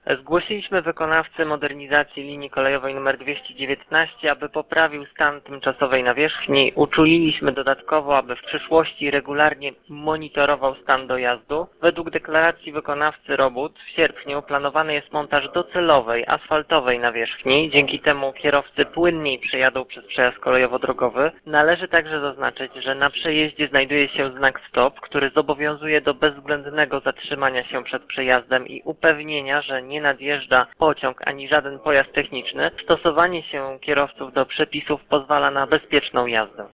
Zgłosiliśmy wykonawcy modernizacji linii kolejowej nr 219, aby poprawił stan tymczasowej nawierzchni. Uczuliliśmy dodatkowo, aby w przyszłości regularnie monitorował stan dojazdu. Według deklaracji wykonawcy robót w sierpniu planowany jest montaż docelowej, asfaltowej nawierzchni. Dzięki temu kierowcy płynniej przejadą przez przejazd kolejowo-drogowy. Należy także zaznaczyć, że na przejeździe znajduje się znak stop, który zobowiązuje do bezwzględnego zatrzymania się przed przejazdem i upewnienia, że nie nadjeżdża pociąg ani żaden pojazd techniczny. Stosowanie się kierowców do przepisów pozwala na bezpieczną jazdę.